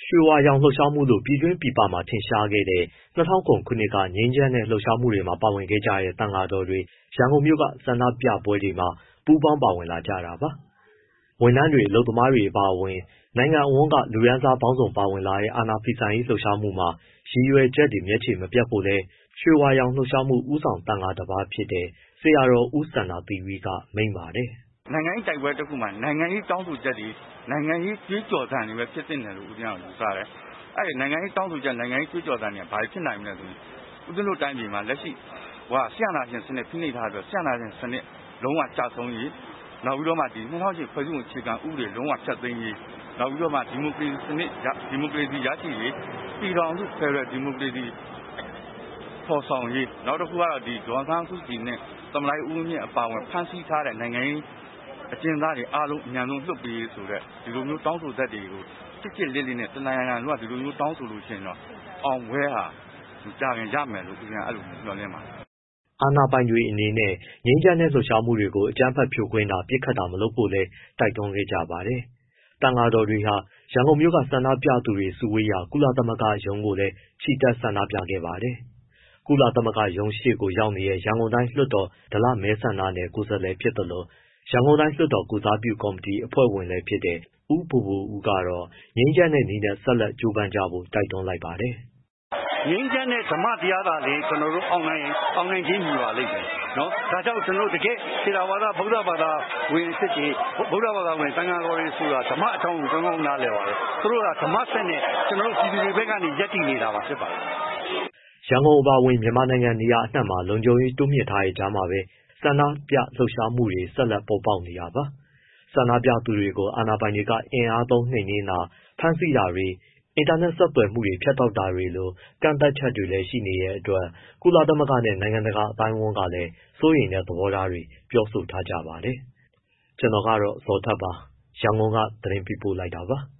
ရွှေဝါရောင်လှုပ်ရှားမှုလို့ပြည်တွင်းပြည်ပမှာထင်ရှားခဲ့တဲ့2009ခုနှစ်ကငြိမ်းချမ်းတဲ့လှုပ်ရှားမှုတွေမှာပါဝင်ခဲ့ကြတဲ့သံဃာတော်တွေရန်ကုန်မြို့ကဆန္ဒပြပွဲတွေမှာပူးပေါင်းပါဝင်လာကြတာပါ။ဝန်ထမ်းတွေအလုပ်သမားတွေအပါအဝင်နိုင်ငံအဝန်းကလူရန်စားပေါင်းစုံပါဝင်လာတဲ့အာဏာဖီဆန်ရေးလှုပ်ရှားမှုမှာရည်ရွယ်ချက်တွေမျက်ခြေမပြတ်ဖို့လဲရွှေဝါရောင်လှုပ်ရှားမှုဦးဆောင်သံဃာတစ်ပါးဖြစ်တဲ့ဆရာတော်ဦးစန္ဒသီရိကမိန့်ပါတယ်။နိုင်ငံရေးတိုက်ပွဲတစ်ခုမှာနိုင်ငံရေးတောင်းဆိုချက်တွေနိုင်ငံရေးကြွေးကြော်သံတွေပဲဖြစ်တဲ့လို့ဦးဇင်းကယူဆတယ်။အဲ့ဒီနိုင်ငံရေးတောင်းဆိုချက်နိုင်ငံရေးကြွေးကြော်သံတွေကဘာဖြစ်နိုင်မလဲဆိုရင်ဦးဇင်းတို့တိုင်းပြည်မှာလက်ရှိဆရာနာရှင်စနစ်ဖိနှိပ်ထားပြီးဆရာနာရှင်စနစ်လုံးဝကျဆုံးရေးနောက်ပြီးတော့မှဒီ2008ဖွဲ့စည်းပုံအခြေခံဥပဒေလုံးဝဖျက်သိမ်းရေးနောက်ပြီးတော့မှဒီမိုကရေစီစနစ်ဒီမိုကရေစီရရှိရေးပြည်ထောင်စုဖက်ဒရယ်ဒီမိုကရေစီဖော်ဆောင်ရေးနောက်တစ်ခုကတော့ဒီဒေါ်ဆန်းစုကြည်နဲ့သမ္မတဦးမြင့်အပါအဝင်ဖမ်းဆီးထားတဲ့နိုင်ငံရေးအကျဉ်းသားတွေအားလုံးအများဆုံးလွှတ်ပေးဆိုတဲ့ဒီလိုမျိုးတောင်းဆိုချက်တွေကိုချစ်လစ်လေးနဲ့တနိုင်ငံလုံးကဒီလိုမျိုးတောင်းဆိုလို့ရှိရင်တော့အောင်ပွဲဟာကြာရင်ရမယ်လို့ဦးဇင်းအဲ့လိုမျှော်လင့်ပါတယ်အာဏာပိုင်တွေအနေနဲ့ငြိမ်းချမ်းတဲ့လှုပ်ရှားမှုတွေကိုအကြမ်းဖက်ဖြိုခွင်းတာပြစ်ခတ်တာမလုပ်ဖို့လဲတိုက်တွန်းခဲ့ကြပါတယ်။တန်ဃာတော်တွေဟာရန်ကုန်မြို့ကဆန္ဒပြသူတွေစုဝေးရာကုလသမဂ္ဂရုံးကိုလည်းချီတက်ဆန္ဒပြခဲ့ပါတယ်။ကုလသမဂ္ဂရုံးရှေ့ကိုရောက်နေတဲ့ရန်ကုန်တိုင်းလွှတ်တော်ဒလမဲဆန္ဒနယ်ကိုယ်စားလှယ်ဖြစ်သလိုရန်ကုန်တိုင်းလွှတ်တော်ကိုစားပြုကော်မတီအဖွဲ့ဝင်လည်းဖြစ်တဲ့ဦးဘိုဘိုဦးကတော့ငြိမ်းချမ်းတဲ့နည်းနဲ့ဆက်လက်ကြိုးပမ်းကြဖို့တိုက်တွန်းလိုက်ပါတယ်။ငြိမ်းချမ်းတဲ့ဓမ္မတရားသာလေကျွန်တော်တို့အောင်နိုင်ခြင်းမြည်ပါလိမ့်မယ်နော်ဒါကြောင့်ကျွန်တော်တို့တကယ်သေရဝါဒဗုဒ္ဓဘာသာဝင်ဖြစ်ကြီးဗုဒ္ဓဘာသာဝင်သံဃာတော်တွေဆိုတာဓမ္မအကြောင်းကိုကျွန်တော်နားလည်ပါတယ်သူတို့ကဓမ္မဆက်နဲ့ကျွန်တော်တို့ပြည်သူတွေဘက်ကနေယက်တည်နေတာပါဖြစ်ပါတယ်ရန်ကုန်အပါအဝင်မြန်မာနိုင်ငံနေရာအနှံ့မှာလုံခြုံရေးတိုးမြင့်ထားတဲ့ကြားမှာပဲဆန္ဒပြလှုပ်ရှားမှုတွေဆက်လက်ပေါ်ပေါက်နေတာပါဆန္ဒပြသူတွေကိုအာဏာပိုင်တွေကအင်အားသုံးနှိမ်နင်းတာဖမ်းဆီးတာတွေအင်တာနက်ဆက်သွယ်မှုတွေဖြတ်တောက်တာတွေလိုကန့်သတ်ချက်တွေလည်းရှိနေတဲ့အတွက်ကုလသမဂ္ဂနဲ့နိုင်ငံတကာအတိုင်းအဝန်ကလည်းစိုးရိမ်တဲ့သဘောထားတွေပြောဆိုထားကြပါတယ်ကျွန်တော်ကတော့ဇော်ထက်ပါရန်ကုန်ကသတင်းပေးပို့လိုက်တာပါ